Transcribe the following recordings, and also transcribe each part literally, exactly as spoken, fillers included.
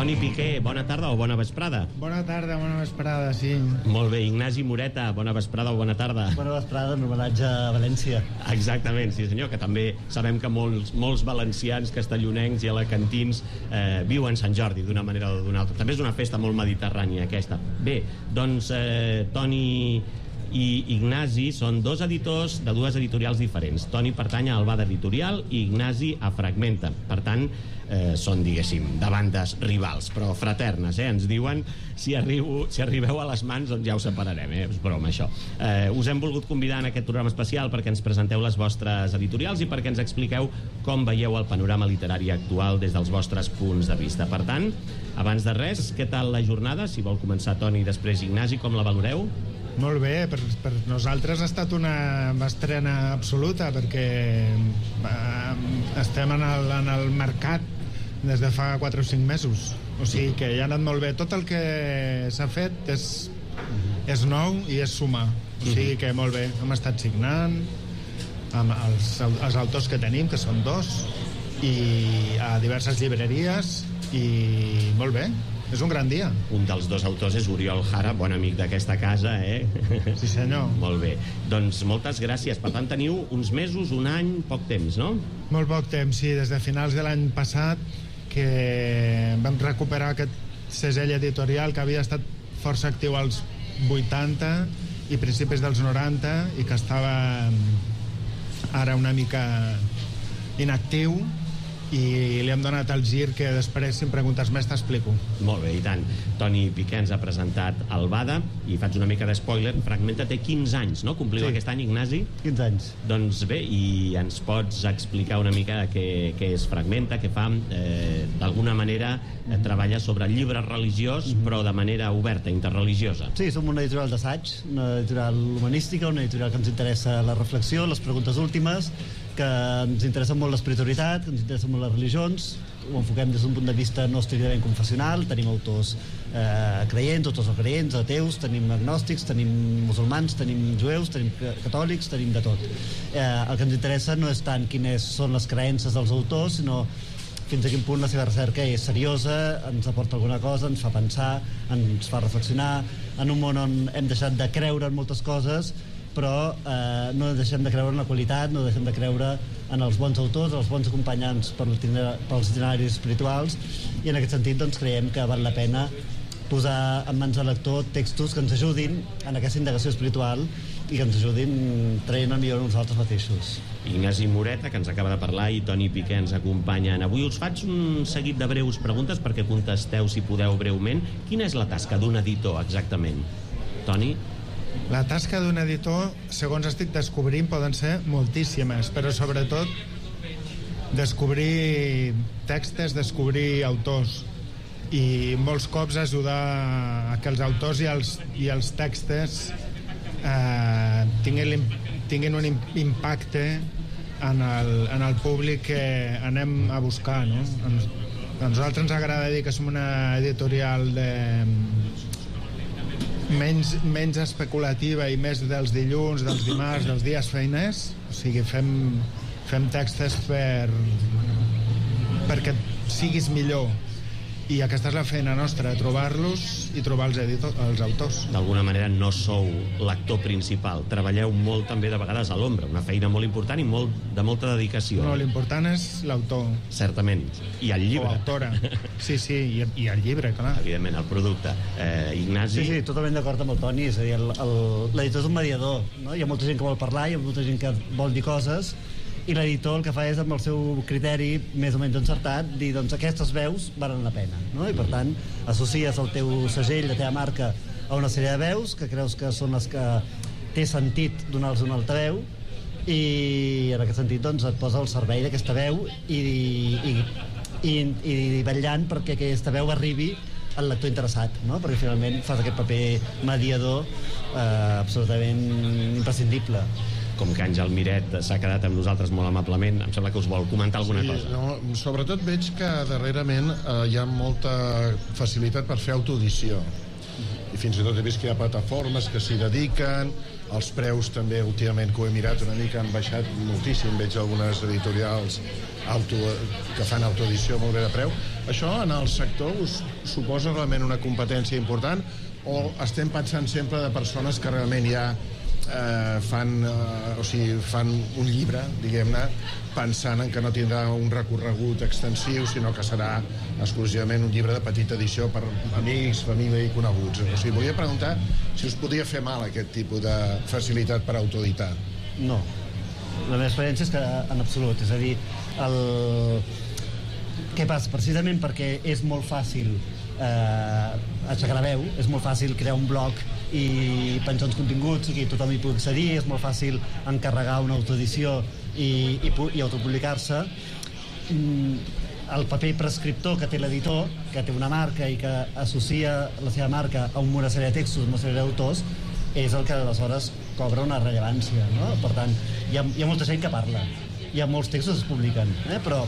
Toni Piqué, bona tarda o bona vesprada? Bona tarda, bona vesprada, sí. Molt bé, Ignasi Moreta, bona vesprada o bona tarda? Bona vesprada, en homenatge a València. Exactament, sí senyor, que també sabem que molts, molts valencians, castellonencs i alacantins eh, viuen Sant Jordi d'una manera o d'una altra. També és una festa molt mediterrània aquesta. Bé, doncs eh, Toni i Ignasi són dos editors de dues editorials diferents. Toni pertany a Albada Editorial i Ignasi a Fragmenta. Per tant, eh, són, diguéssim, de bandes rivals, però fraternes, eh? Ens diuen, si, arribo, si arribeu a les mans, doncs ja ho separarem, eh? És broma, això. Eh, us hem volgut convidar en aquest programa especial perquè ens presenteu les vostres editorials i perquè ens expliqueu com veieu el panorama literari actual des dels vostres punts de vista. Per tant, abans de res, què tal la jornada? Si vol començar Toni i després Ignasi, com la valoreu? Molt bé, per, per nosaltres ha estat una estrena absoluta perquè eh, estem en el, en el mercat des de fa quatre o cinc mesos, o sigui que ja ha anat molt bé. Tot el que s'ha fet és, és nou i és sumar, o sigui que molt bé. Hem estat signant amb els, els autors que tenim, que són dos, i a diverses llibreries, i molt bé. És un gran dia. Un dels dos autors és Oriol Jara, bon amic d'aquesta casa, eh? Sí, senyor. Molt bé. Doncs moltes gràcies. Per tant, teniu uns mesos, un any, poc temps, no? Molt poc temps, sí. Des de finals de l'any passat que vam recuperar aquest segell editorial que havia estat força actiu als vuitanta i principis dels noranta i que estava ara una mica inactiu, i li hem donat el gir que després, si em preguntes més, t'explico. Molt bé, i tant. Toni Piqué ens ha presentat Albada i faig una mica de spoiler. Fragmenta té quinze anys, no? Compliu sí. Aquest any, Ignasi? quinze anys. Doncs bé, i ens pots explicar una mica què, què és Fragmenta, què fa? Eh, d'alguna manera eh, treballa sobre el llibre religiós, mm-hmm. però de manera oberta, interreligiosa. Sí, som una editorial d'assaig, una editorial humanística, una editorial que ens interessa la reflexió, les preguntes últimes, que ens interessa molt l'espiritualitat, que ens interessa molt les religions, ho enfoquem des d'un punt de vista no estrictament confessional. Tenim autors eh, creients, autors no creients, ateus, tenim agnòstics, tenim musulmans, tenim jueus, tenim catòlics, tenim de tot. Eh, el que ens interessa no és tant quines són les creences dels autors, sinó fins a quin punt la seva recerca és seriosa, ens aporta alguna cosa, ens fa pensar, ens fa reflexionar en un món on hem deixat de creure en moltes coses, però eh, no deixem de creure en la qualitat, no deixem de creure en els bons autors, els bons acompanyants per pels itineraris espirituals, i en aquest sentit doncs, creiem que val la pena posar en mans del lector textos que ens ajudin en aquesta indagació espiritual i que ens ajudin traient el millor a nosaltres mateixos. Ignasi Moreta, que ens acaba de parlar, i Toni Piqué ens acompanyen. Avui us faig un seguit de breus preguntes perquè contesteu, si podeu, breument. Quina és la tasca d'un editor, exactament? Toni? La tasca d'un editor, segons estic descobrint, poden ser moltíssimes, però sobretot descobrir textos, descobrir autors, i molts cops ajudar a que els autors i els, i els textos eh, tinguin, tinguin un impacte en el, en el públic que anem a buscar, no? A nosaltres ens agrada dir que som una editorial de menys, menys especulativa i més dels dilluns, dels dimarts, dels dies feiners. O sigui, fem, fem textos per, perquè siguis millor, i aquesta és la feina nostra, trobar-los i trobar els, editor, els autors. D'alguna manera no sou l'actor principal, treballeu molt també de vegades a l'ombra, una feina molt important i molt, de molta dedicació. No, l'important és l'autor. Certament, i el llibre. O autora, sí, sí, i, i el llibre, clar. Evidentment, el producte. Eh, Ignasi? Sí, sí, totalment d'acord amb el Toni, és a dir, l'editor és un mediador, no? Hi ha molta gent que vol parlar, hi ha molta gent que vol dir coses, i l'editor el que fa és, amb el seu criteri més o menys encertat, dir, doncs aquestes veus valen la pena, no? I per tant associes el teu segell, la teva marca, a una sèrie de veus que creus que són les que té sentit donar-los una altra veu, i en aquest sentit doncs et posa al servei d'aquesta veu i, i, i, i vetllant perquè aquesta veu arribi al lector interessat, no? Perquè finalment fas aquest paper mediador eh, absolutament imprescindible. Com que Àngel Miret s'ha quedat amb nosaltres molt amablement, em sembla que us vol comentar alguna sí, cosa. No, sobretot veig que darrerament eh, hi ha molta facilitat per fer autoedició. I fins i tot he vist que hi ha plataformes que s'hi dediquen, Els preus també, últimament, que ho he mirat una mica, han baixat moltíssim. Veig algunes editorials auto, que fan autoedició molt bé de preu. Això en el sector us suposa realment una competència important o estem pensant sempre de persones que realment ja eh, fan, eh, o sigui, fan un llibre, diguem-ne, pensant en que no tindrà un recorregut extensiu, sinó que serà exclusivament un llibre de petita edició per amics, família i coneguts. O sigui, volia preguntar si us podia fer mal aquest tipus de facilitat per autoeditar. No. La meva experiència és que en absolut. És a dir, el... què passa? Precisament perquè és molt fàcil eh, aixecar la veu, és molt fàcil crear un blog i penjar uns continguts i tothom hi pugui accedir, és molt fàcil encarregar una autoedició i, i, i autopublicar-se. El paper prescriptor que té l'editor, que té una marca i que associa la seva marca a una sèrie de textos, una sèrie d'autors, és el que aleshores cobra una rellevància, no? Per tant, hi ha, hi ha molta gent que parla, hi ha molts textos que es publiquen, eh? Però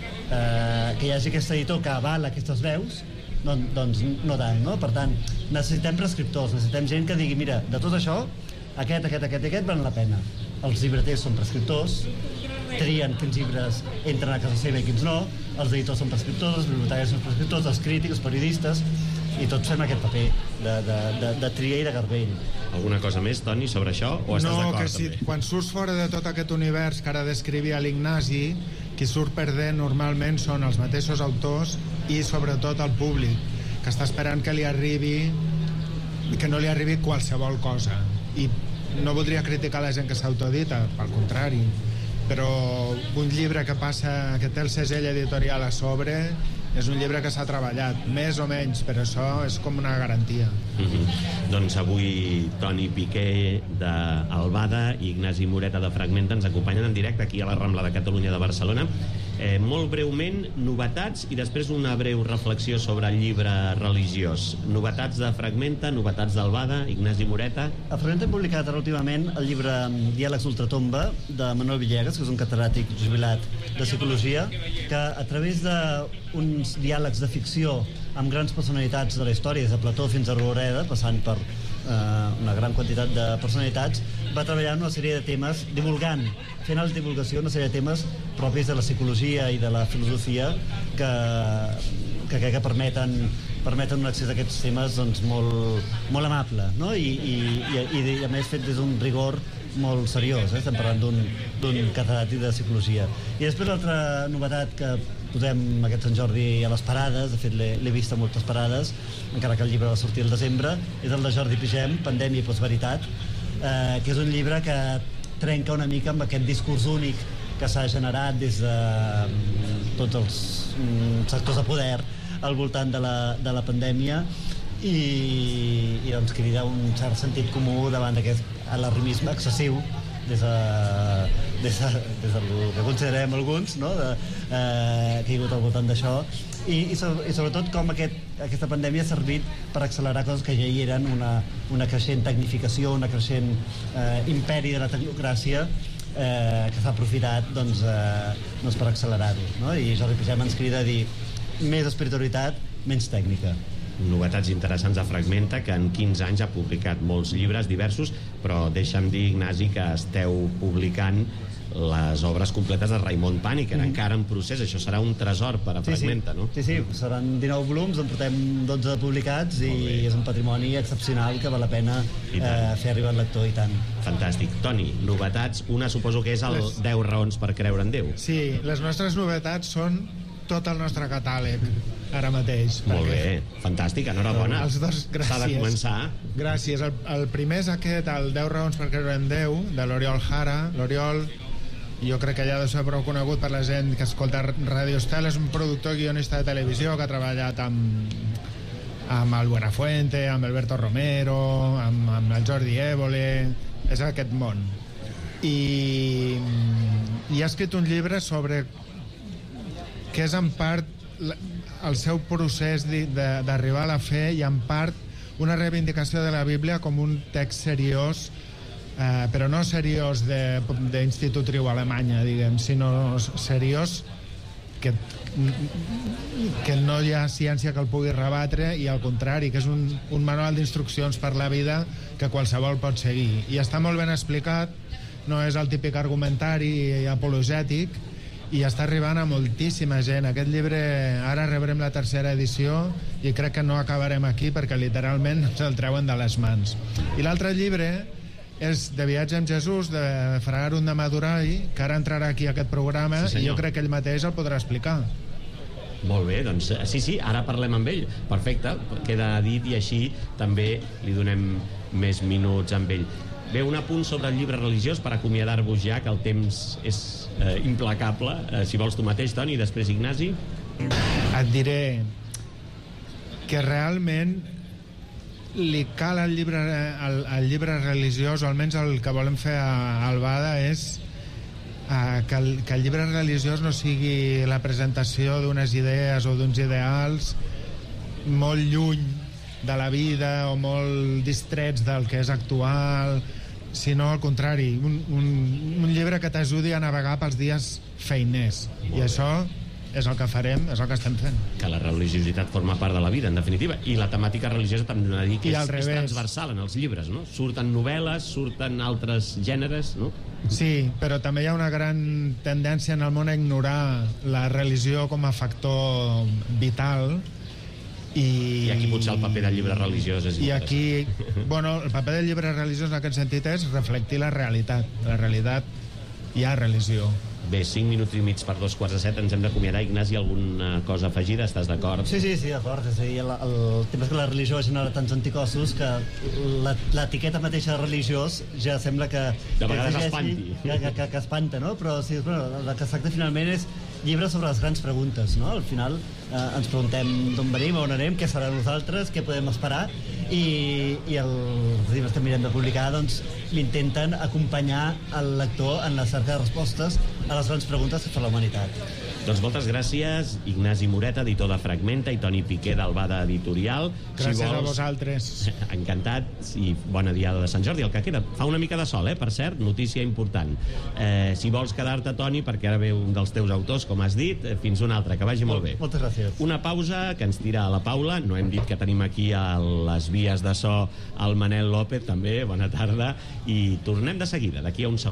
eh, que hi hagi aquest editor que avala aquestes veus, doncs, doncs no tant, no? Per tant, necessitem prescriptors, necessitem gent que digui, mira, de tot això, aquest, aquest, aquest i aquest valen la pena. Els llibreters són prescriptors, trien quins llibres entren a casa seva i quins no, els editors són prescriptors, els bibliotecaris són prescriptors, els crítics, els periodistes, i tots fem aquest paper de, de, de, de tria i de garbell. Alguna cosa més, Toni, sobre això? O estàs no, d'acord, que si, també? quan surts fora de tot aquest univers que ara descrivia l'Ignasi, qui surt perdent normalment són els mateixos autors i sobretot el públic, que està esperant que li arribi, que no li arribi qualsevol cosa. I no voldria criticar la gent que s'autoedita, pel contrari, però un llibre que passa, que té el segell editorial a sobre, és un llibre que s'ha treballat, més o menys, però això és com una garantia. Mm-hmm. Doncs avui Toni Piqué d'Albada i Ignasi Moreta de Fragmenta ens acompanyen en directe aquí a la Rambla de Catalunya de Barcelona. Eh, molt breument, novetats i després una breu reflexió sobre el llibre religiós. Novetats de Fragmenta, novetats d'Albada, Ignasi Moreta. A Fragmenta hem publicat últimament el llibre Diàlegs d'Ultratomba de Manuel Villegas, que és un catedràtic jubilat de psicologia, que a través d'uns diàlegs de ficció amb grans personalitats de la història, des de Plató fins a Rodoreda, passant per eh, una gran quantitat de personalitats, va treballar en una sèrie de temes, divulgant, fent la divulgació una sèrie de temes propis de la psicologia i de la filosofia que, que crec que permeten, permeten un accés a aquests temes doncs, molt, molt amable, no? I, i, i, i a més fet des d'un rigor molt seriós, eh? Estem parlant d'un catedràtic de psicologia. I després l'altra novetat que posem aquest Sant Jordi a les parades, de fet l'he vist a moltes parades, encara que el llibre va sortir el desembre, és el de Jordi Pigem, Pandèmia i Postveritat, eh, que és un llibre que trenca una mica amb aquest discurs únic que s'ha generat des de um, tots els um, sectors de poder al voltant de la, de la pandèmia i, i doncs crida un cert sentit comú davant d'aquest alarmisme excessiu des de, des de, des del que considerem alguns, no? de, eh, que hi ha hagut al voltant d'això i, i, sobre, i sobretot com aquest, aquesta pandèmia ha servit per accelerar coses que ja hi eren, una, una creixent tecnificació, una creixent eh, imperi de la tecnocràcia eh, que s'ha aprofitat doncs, eh, doncs per accelerar-ho, no? I Jordi Pigem ens crida a dir més espiritualitat, menys tècnica. Novetats interessants de Fragmenta, que en quinze anys ha publicat molts llibres diversos, però deixa'm dir, Ignasi, que esteu publicant les obres completes de Raimon Pàniker, mm. encara en procés. Això serà un tresor per a Fragmenta, sí, sí. no? Sí, sí, seran dinou volums, en portem dotze publicats i és un patrimoni excepcional que val la pena eh, fer arribar al lector, i tant. Fantàstic. Toni, novetats, una suposo que és el les... deu raons per creure en Déu. Sí, les nostres novetats són tot el nostre catàleg ara mateix. Molt bé, fantàstic, enhorabona. Els dos, gràcies. S'ha de començar. Gràcies. El, el primer és aquest, el deu raons per creure en Déu, de l'Oriol Jara. L'Oriol, jo crec que ja deu ser prou conegut per la gent que escolta Radio Estel, és un productor guionista de televisió que ha treballat amb, amb el Buenafuente, amb Alberto Romero, amb, amb el Jordi Évole, és aquest món. I, i ha escrit un llibre sobre que és en part el seu procés d'arribar a la fe i en part una reivindicació de la Bíblia com un text seriós, eh, però no seriós d'institut Riu a Alemanya, diguem, sinó seriós que, que no hi ha ciència que el pugui rebatre, i al contrari, que és un, un manual d'instruccions per la vida que qualsevol pot seguir. I està molt ben explicat, no és el típic argumentari apologètic, i està arribant a moltíssima gent. Aquest llibre, ara rebrem la tercera edició i crec que no acabarem aquí perquè literalment se'l treuen de les mans. I l'altre llibre és de Viatge amb Jesús, de Fra Arun de Madurai, que ara entrarà aquí a aquest programa, sí, i jo crec que ell mateix el podrà explicar. Molt bé, doncs sí, sí, ara parlem amb ell. Perfecte, queda dit, i així també li donem més minuts amb ell. Bé, un apunt sobre el llibre religiós per acomiadar-vos ja, que el temps és eh, implacable. Eh, si vols tu mateix, Toni, i després Ignasi. Et diré que realment li cal al llibre, al, al llibre religiós, o almenys el que volem fer a Albada, és uh, que, el, que el llibre religiós no sigui la presentació d'unes idees o d'uns ideals molt lluny de la vida o molt distrets del que és actual, sinó al contrari, un, un, un llibre que t'ajudi a navegar pels dies feiners. I això és el que farem, és el que estem fent. Que la religiositat forma part de la vida, en definitiva, i la temàtica religiosa també hem de dir que és, és transversal en els llibres, no? Surten novel·les, surten altres gèneres, no? Sí, però també hi ha una gran tendència en el món a ignorar la religió com a factor vital. I, I aquí potser el paper del llibre religiós és i aquí, bueno, el paper del llibre religiós en aquest sentit és reflectir la realitat. La realitat, hi ha religió. Bé, cinc minuts i mig per dos quarts de set, ens hem d'acomiadar. Ignasi, alguna cosa afegida? Estàs d'acord? Sí, sí, sí, d'acord. És a dir, el, el tema és que la religió genera tants anticossos que l'etiqueta mateixa de religiós ja sembla que... De vegades que espanti. Que, que, que, que espanta, no? Però sí, bueno, el que es tracta finalment és llibre sobre les grans preguntes, no? Al final eh, ens preguntem d'on venim, on anem, què serà nosaltres, què podem esperar, i, i els llibres que mirem de publicar doncs intenten acompanyar el lector en la cerca de respostes a les grans preguntes que fa la humanitat. Doncs moltes gràcies, Ignasi Moreta, editor de Fragmenta, i Toni Piqué, d'Albada Editorial. Gràcies si vols, a vosaltres. Encantat, i bona diada de Sant Jordi. El que queda, fa una mica de sol, eh, per cert, notícia important. Eh, si vols quedar-te, Toni, perquè ara ve un dels teus autors, com has dit, eh, fins un altre, que vagi molt bé. Moltes gràcies. Una pausa que ens tira a la Paula. No hem dit que tenim aquí a les vies de so el Manel López, també, bona tarda, i tornem de seguida, d'aquí a un segon.